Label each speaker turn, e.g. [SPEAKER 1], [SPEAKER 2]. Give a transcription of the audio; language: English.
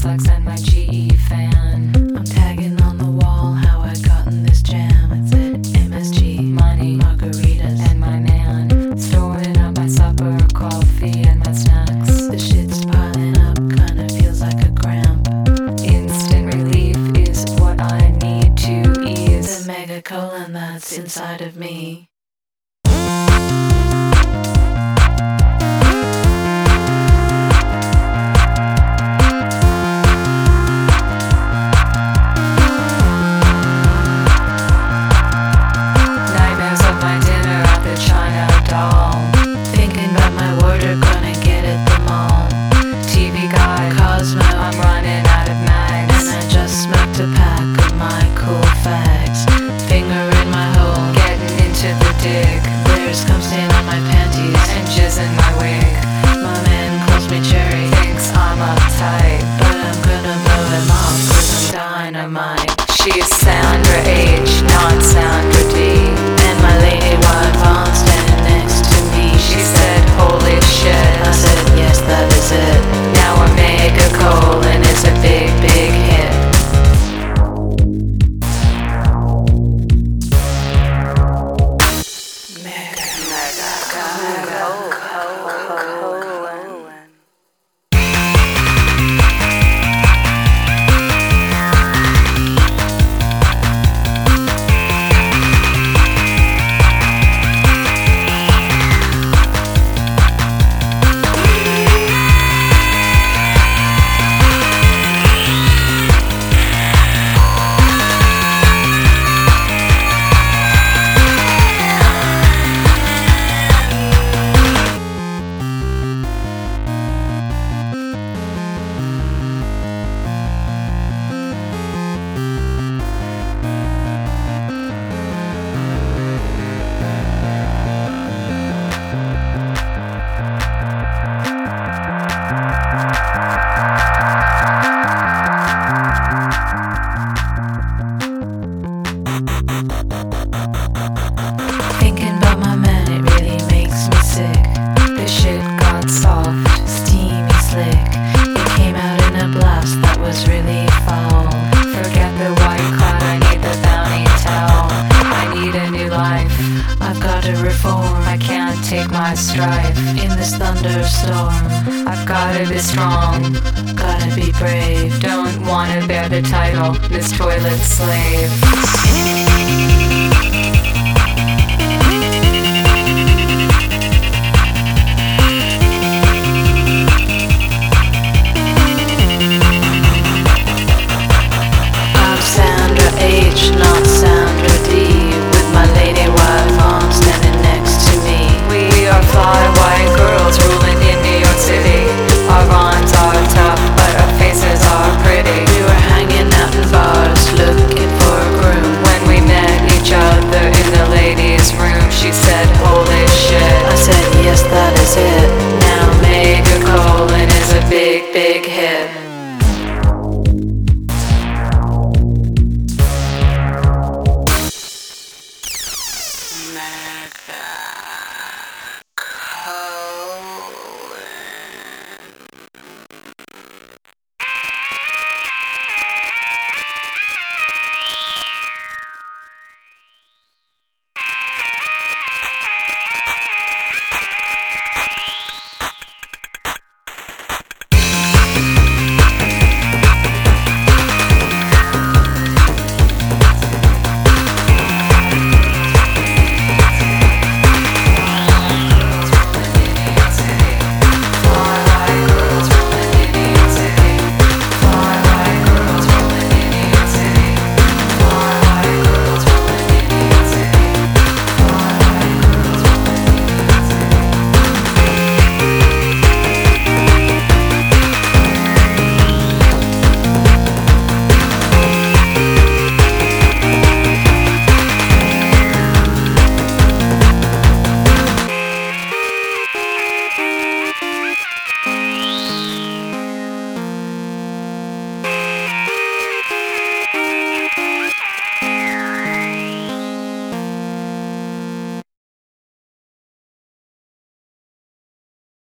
[SPEAKER 1] Rolleiflex and my GE fan. I'm tagging on the wall how I got in this jam. It said MSG, money, margaritas, and my man. Storing up my supper, coffee, and my snacks. The shit's piling up, kinda feels like a cramp. Instant relief is what I need to ease the mega colon that's inside of me. She's Sandra H, not Sandra D. And my lady Wild Fawn standing next to me. She said, holy shit. I said, yes, that is it. Now a mega colon is a big, big hit. Mega colon. Thinking about my man, it really makes me sick. The shit got soft, steamy, slick. It came out in a blast that was really foul. Forget the white cloud, I need the bounty towel. I need a new life, I've got to reform. I can't take my strife in this thunderstorm. I've gotta be strong, gotta be brave. Don't wanna bear the title, this toilet slave.